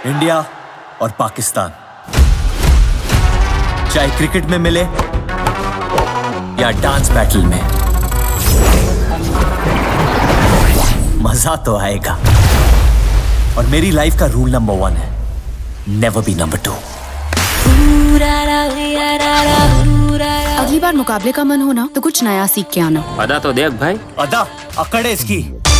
India और पाकिस्तान, चाहे cricket में मिले या डांस बैटल में, मजा तो आएगा। और मेरी लाइफ का रूल नंबर 1 है, नेवर बी नंबर 2। अगली बार मुकाबले का मन हो ना तो कुछ नया सीख के आना। अदा तो देख भाई, अदा अकड़ है इसकी।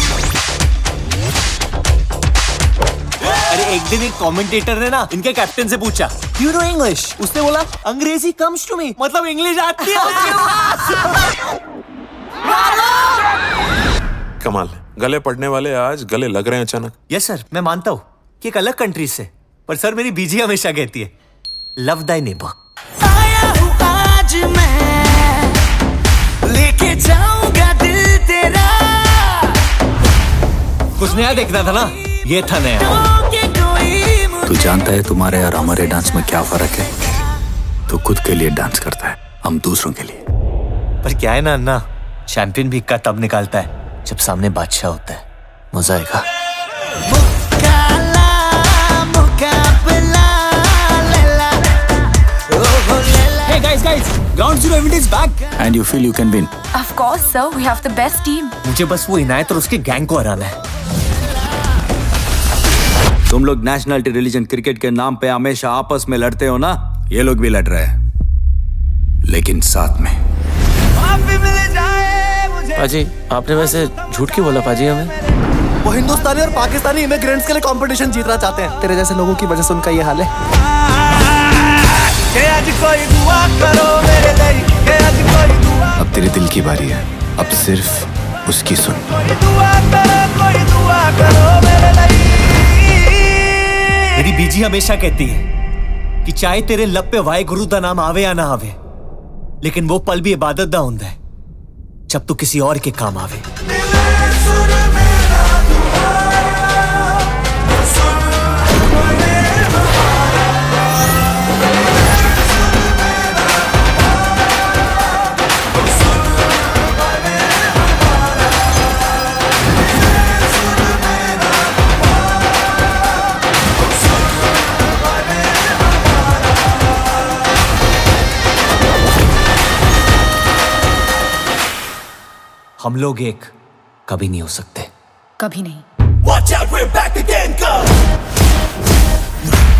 अरे एक दिन एक कमेंटेटर ने ना इनके कैप्टन से पूछा, यू नो इंग्लिश? उसने बोला, अंग्रेजी कम्स टू मी, मतलब इंग्लिश आती है। कमाल, गले पड़ने वाले आज गले लग रहे हैं अचानक। यस सर, मैं मानता हूँ कि एक अलग कंट्री से, पर सर मेरी बीजी हमेशा कहती है, लव दाई नेबर। आया हूँ आज मैं, लेके जाऊंगा दिल तेरा। कुछ नया देखना था ना, ये था नया। तू जानता है तुम्हारे और हमारे डांस में क्या फर्क है? तू खुद के लिए डांस करता है, हम दूसरों के लिए। पर क्या है ना अन्ना, चैंपियन भी इक्का तब निकालता है जब सामने बादशाह होता है। मजा आएगा। Hey guys, Ground Zero event is back. And you feel you can win? Of course, sir. We have the best team. मुझे बस वो इनायत और उसके गैंग को हराना है। तुम लोग नेशनलिटी, रिलीजन, क्रिकेट के नाम पे हमेशा आपस में लड़ते हो ना, ये लोग भी लड़ रहे हैं, लेकिन साथ में। पाजी आपने वैसे झूठ क्यों बोला पाजी हमें? वो हिंदुस्तानी और पाकिस्तानी इमिग्रेंट्स के लिए कंपटीशन जीतना चाहते हैं। तेरे जैसे लोगों की वजह से उनका ये हाल है। अब तेरे दिल की बारी है, अब सिर्फ उसकी सुन। मेरी बीजी हमेशा कहती है कि चाहे तेरे लब पे वाहे गुरु दा नाम आवे या ना आवे, लेकिन वो पल भी इबादत दा हुंदा है जब तू किसी और के काम आवे। हम लोग एक कभी नहीं हो सकते। कभी नहीं। Watch out, we're back again, go!